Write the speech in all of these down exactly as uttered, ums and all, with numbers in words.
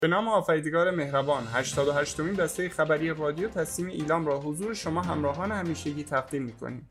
به نام آفریدگار مهربان، هشتاد و هشتمین دسته خبری رادیو تسلیم ایلام را حضور شما همراهان همیشگی تقدیم می‌کنیم.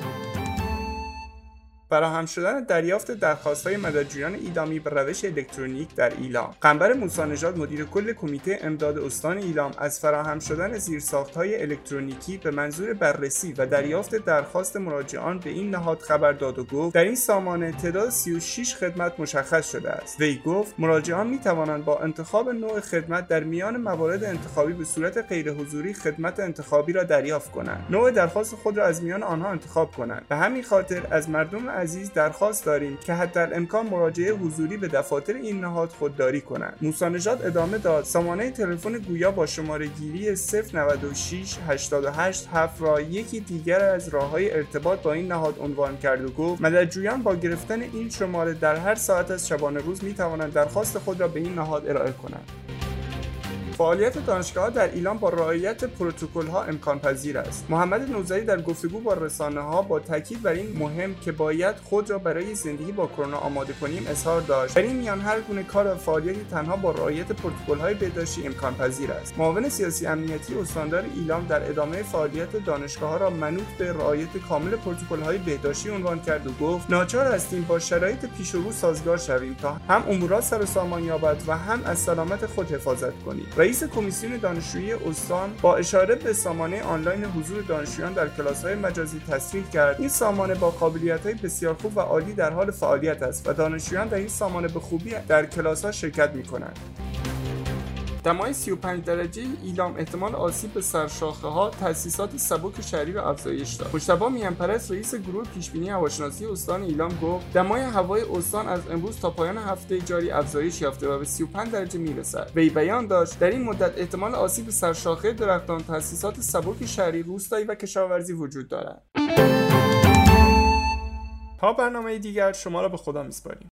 فراهم شدن دریافت درخواست‌های مددجویان ایلامی به روش الکترونیک در ایلام. قنبر موسی‌نژاد مدیر کل کمیته امداد استان ایلام از فراهم شدن زیرساخت‌های الکترونیکی به منظور بررسی و دریافت درخواست مراجعان به این نهاد خبر داد و گفت در این سامانه تعداد سی و شش خدمت مشخص شده است. وی گفت مراجعان می‌توانند با انتخاب نوع خدمت در میان موارد انتخابی به صورت غیر حضوری خدمت انتخابی را دریافت کنند. نوع درخواست خود را از میان آنها انتخاب کنند. به همین خاطر از مردم عزیز درخواست داریم که حداالامکان مراجعه حضوری به دفاتر این نهاد خودداری کنند. موسی‌نژاد ادامه داد سامانه تلفن گویا با شماره گیری صفر نود و شش هشتاد و هشت هفت را یکی دیگر از راه‌های ارتباط با این نهاد عنوان کرد و گفت مددجویان با گرفتن این شماره در هر ساعت از شبانه روز می‌توانند درخواست خود را به این نهاد ارائه کنند. فعالیت دانشگاه‌ها در ایلام با رعایت پروتکل‌ها امکان پذیر است. محمد نوذری در گفتگو با رسانه‌ها با تاکید بر این مهم که باید خود را برای زندگی با کرونا آماده کنیم اظهار داشت. در این میان هر گونه کار و فعالیتی تنها با رعایت پروتکل‌های بهداشتی امکان پذیر است. معاون سیاسی امنیتی استاندار ایلام در ادامه فعالیت دانشگاه‌ها را منوط به رعایت کامل پروتکل‌های بهداشتی عنوان کرد و گفت ناچار هستیم با شرایط پیش رو سازگار شویم تا هم امورات سر و سامان یابد و هم از سلامت خود حفاظت کنیم. رئیس کمیسیون دانشجویی استان با اشاره به سامانه آنلاین حضور دانشجویان در کلاس‌های مجازی تصریح کرد این سامانه با قابلیت‌های بسیار خوب و عالی در حال فعالیت است و دانشجویان در این سامانه به خوبی در کلاس‌ها شرکت می‌کنند. دمای سی و پنج درجه ایلام احتمال آسیب به سرشاخه‌ها تأسیسات سبک شهری را افزایش داد. مجتبی میانپرست رئیس گروه پیشبینی هواشناسی استان ایلام گفت دمای هوای استان از امروز تا پایان هفته جاری افزایش یافته و به سی و پنج درجه میرسد. وی بیان داشت در این مدت احتمال آسیب به سرشاخه درختان، تأسیسات سبک شهری، روستایی و کشاورزی وجود دارد. تا برنامه دیگر شما را به خدا می‌سپاریم.